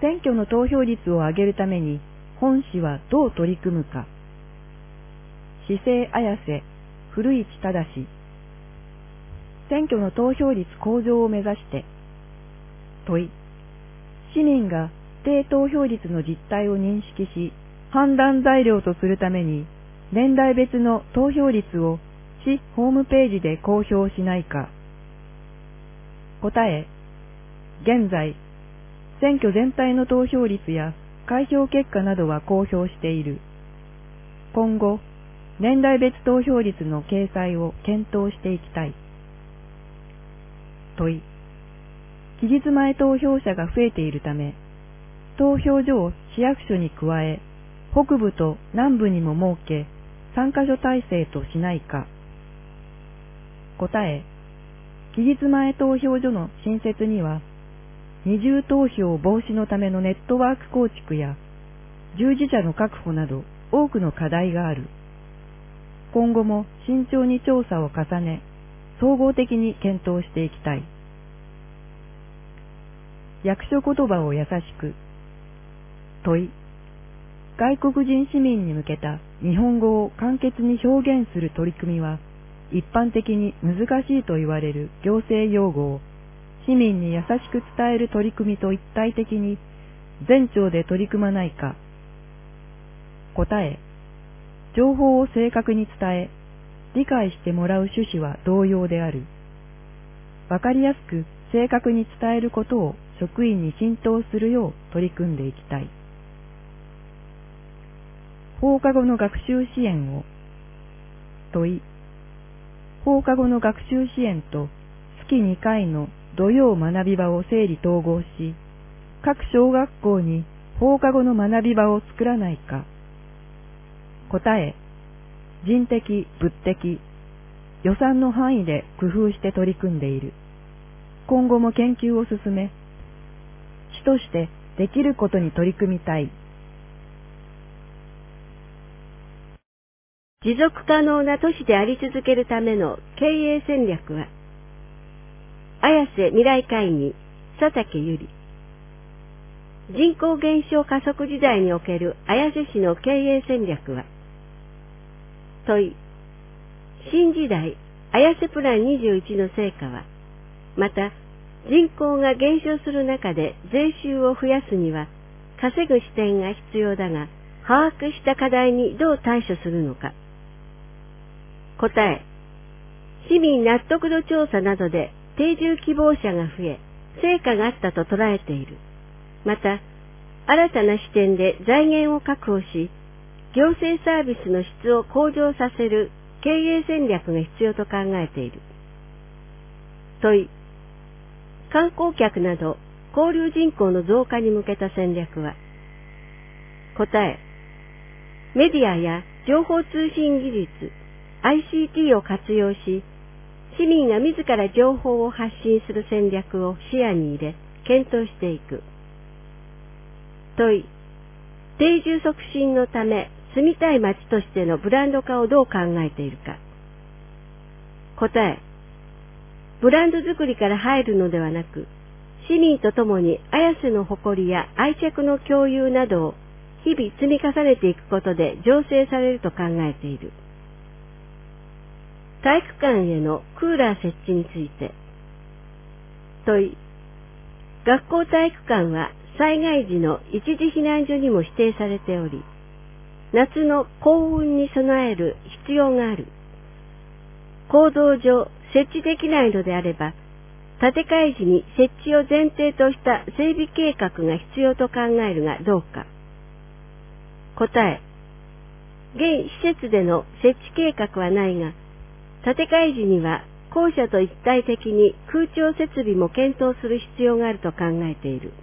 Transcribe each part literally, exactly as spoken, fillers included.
選挙の投票率を上げるために本市はどう取り組むか。市政綾瀬、古市忠。選挙の投票率向上を目指して。問い。市民が低投票率の実態を認識し、判断材料とするために、年代別の投票率を市ホームページで公表しないか。答え。現在、選挙全体の投票率や開票結果などは公表している。今後、年代別投票率の掲載を検討していきたい。問い。期日前投票者が増えているため、投票所を市役所に加え、北部と南部にも設け、さんカ所体制としないか。答え。期日前投票所の新設には、二重投票防止のためのネットワーク構築や、従事者の確保など多くの課題がある。今後も慎重に調査を重ね、総合的に検討していきたい。役所言葉を優しく。問い。外国人市民に向けた日本語を簡潔に表現する取り組みは、一般的に難しいと言われる行政用語を市民に優しく伝える取り組みと一体的に全庁で取り組まないか。答え。情報を正確に伝え、理解してもらう趣旨は同様である。わかりやすく正確に伝えることを職員に浸透するよう取り組んでいきたい。放課後の学習支援を。問い。放課後の学習支援と月にかいの土曜学び場を整理統合し、各小学校に放課後の学び場を作らないか。答え。人的、物的、予算の範囲で工夫して取り組んでいる。今後も研究を進め、市としてできることに取り組みたい。 持続可能な都市であり続けるための経営戦略は、綾瀬未来会議、佐竹由里。人口減少加速時代における綾瀬市の経営戦略は、問い。新時代綾瀬プランにじゅういちの成果は、また人口が減少する中で税収を増やすには稼ぐ視点が必要だが、把握した課題にどう対処するのか。答え。市民納得度調査などで定住希望者が増え、成果があったと捉えている。また、新たな視点で財源を確保し、行政サービスの質を向上させる経営戦略が必要と考えている。問い。観光客など交流人口の増加に向けた戦略は。答え。メディアや情報通信技術、アイシーティー を活用し、市民が自ら情報を発信する戦略を視野に入れ、検討していく。問い。定住促進のため、住みたい街としてのブランド化をどう考えているか。答え。ブランド作りから入るのではなく、市民とともに綾瀬の誇りや愛着の共有などを日々積み重ねていくことで醸成されると考えている。体育館へのクーラー設置について。問い。学校体育館は災害時の一時避難所にも指定されており、夏の高温に備える必要がある。構造上設置できないのであれば、建て替え時に設置を前提とした整備計画が必要と考えるがどうか。答え。現施設での設置計画はないが、建て替え時には校舎と一体的に空調設備も検討する必要があると考えている。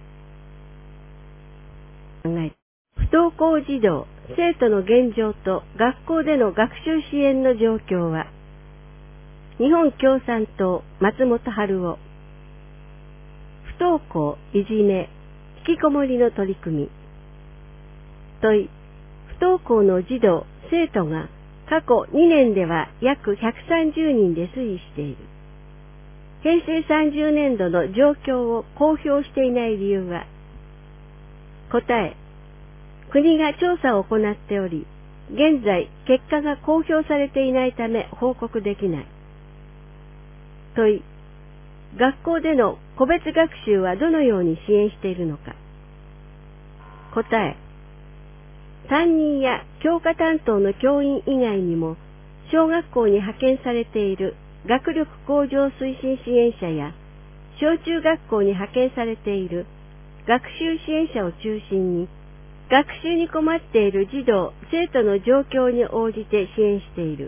不登校児童、生徒の現状と学校での学習支援の状況は。日本共産党松本春夫。不登校、いじめ、引きこもりの取り組み。問い。不登校の児童、生徒が過去にねんでは約ひゃくさんじゅうにんで推移している。へいせいさんじゅうねんどの状況を公表していない理由は、 答え、国が調査を行っており、現在結果が公表されていないため報告できない。問い、学校での個別学習はどのように支援しているのか。答え、担任や教科担当の教員以外にも、小学校に派遣されている学力向上推進支援者や、小中学校に派遣されている学習支援者を中心に、学習に困っている児童・生徒の状況に応じて支援している。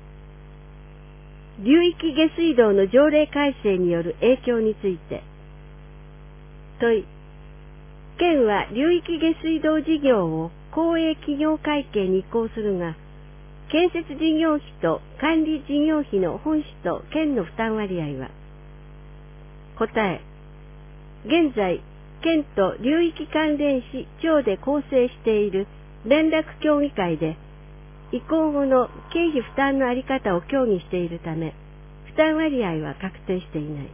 流域下水道の条例改正による影響について。問い、県は流域下水道事業を公営企業会計に移行するが、建設事業費と管理事業費の本市と県の負担割合は。答え、現在、県と流域関連市町で構成している連絡協議会で、移行後の経費負担のあり方を協議しているため、負担割合は確定していない。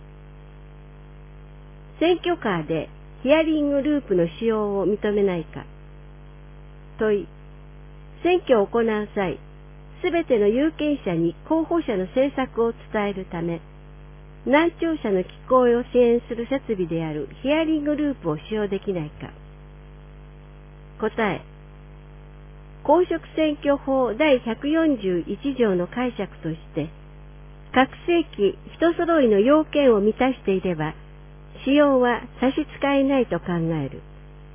選挙カーでヒアリングループの使用を認めないか。問い、選挙を行う際、すべての有権者に候補者の政策を伝えるため、難聴者の聞こえを支援する設備であるヒアリングループを使用できないか。答え、公職選挙法第ひゃくよんじゅういち条の解釈として、各正規人揃いの要件を満たしていれば、使用は差し支えないと考える。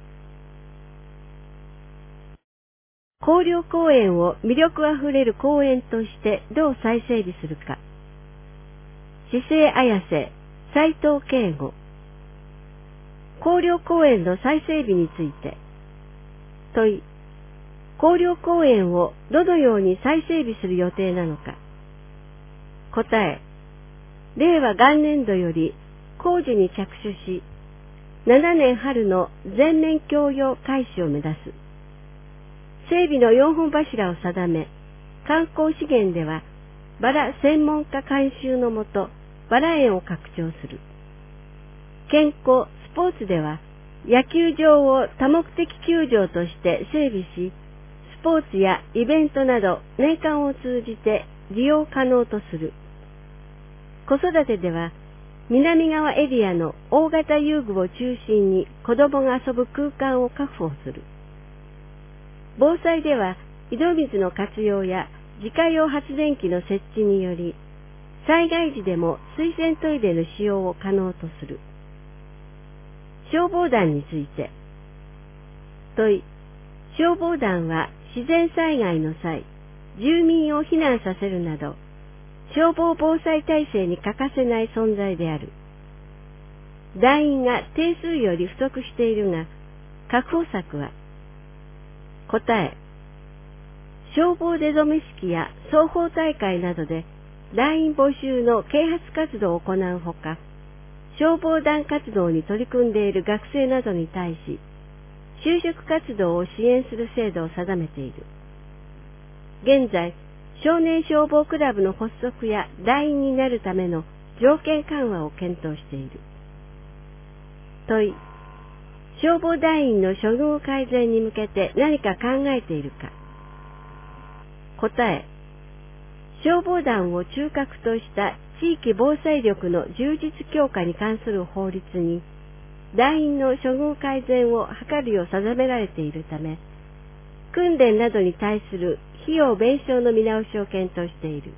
広陵公園を魅力あふれる公園としてどう再整備するか。市政綾瀬、斉藤慶吾。広陵公園の再整備について。問い、広陵公園をどのように再整備する予定なのか。答え、令和元年度より工事に着手し、ななねん春の全面供用開始を目指す。整備の四本柱を定め、観光資源では、バラ専門家監修のもと、バラ園を拡張する。健康、スポーツでは、野球場を多目的球場として整備し、スポーツやイベントなど年間を通じて利用可能とする。子育てでは、南側エリアの大型遊具を中心に子供が遊ぶ空間を確保する。防災では、井戸水の活用や自家用発電機の設置により、災害時でも水洗トイレの使用を可能とする。消防団について。問い、消防団は自然災害の際、住民を避難させるなど、消防防災体制に欠かせない存在である。団員が定数より不足しているが、確保策は。答え、消防出初め式や双方大会などで団員募集の啓発活動を行うほか、消防団活動に取り組んでいる学生などに対し、就職活動を支援する制度を定めている。現在、少年消防クラブの発足や団員になるための条件緩和を検討している。問い、消防団員の処遇改善に向けて何か考えているか。答え、消防団を中核とした地域防災力の充実強化に関する法律に、団員の処遇改善を図るよう定められているため、訓練などに対する費用弁償の見直しを検討している。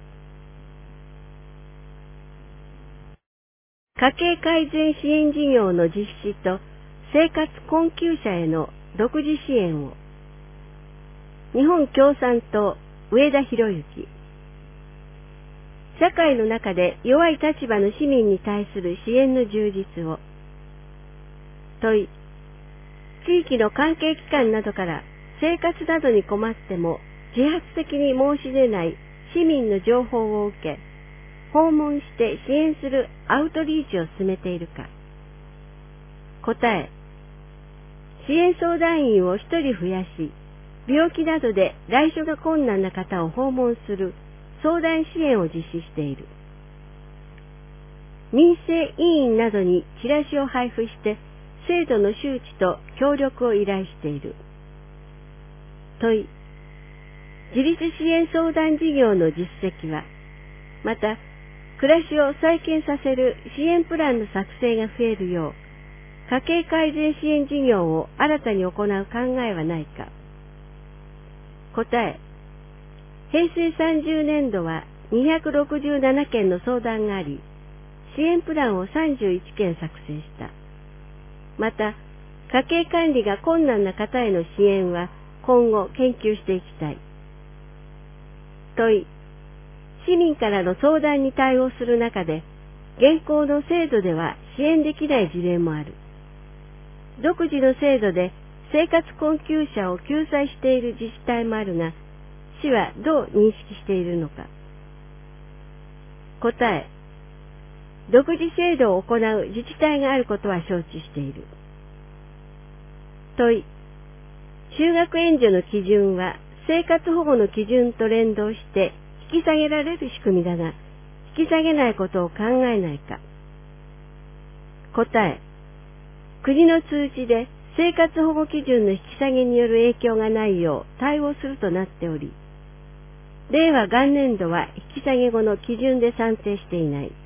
家計改善支援事業の実施と生活困窮者への独自支援を。日本共産党上田博之。社会の中で弱い立場の市民に対する支援の充実を。問い、地域の関係機関などから生活などに困っても自発的に申し出ない市民の情報を受け、訪問して支援するアウトリーチを進めているか。答え、支援相談員を一人増やし、病気などで来所が困難な方を訪問する相談支援を実施している。民生委員などにチラシを配布して制度の周知と協力を依頼している。問い、自立支援相談事業の実績は、また、暮らしを再建させる支援プランの作成が増えるよう、家計改善支援事業を新たに行う考えはないか。答え、平成さんじゅうねんどはにひゃくろくじゅうななけんの相談があり、支援プランをさんじゅういっけん作成した。また、家計管理が困難な方への支援は今後研究していきたい。問い、市民からの相談に対応する中で、現行の制度では支援できない事例もある。独自の制度で生活困窮者を救済している自治体もあるが、市はどう認識しているのか。答え、独自制度を行う自治体があることは承知している。問い、就学援助の基準は生活保護の基準と連動して引き下げられる仕組みだが、引き下げないことを考えないか。答え、国の通知で生活保護基準の引き下げによる影響がないよう対応するとなっており、令和元年度は引き下げ後の基準で算定していない。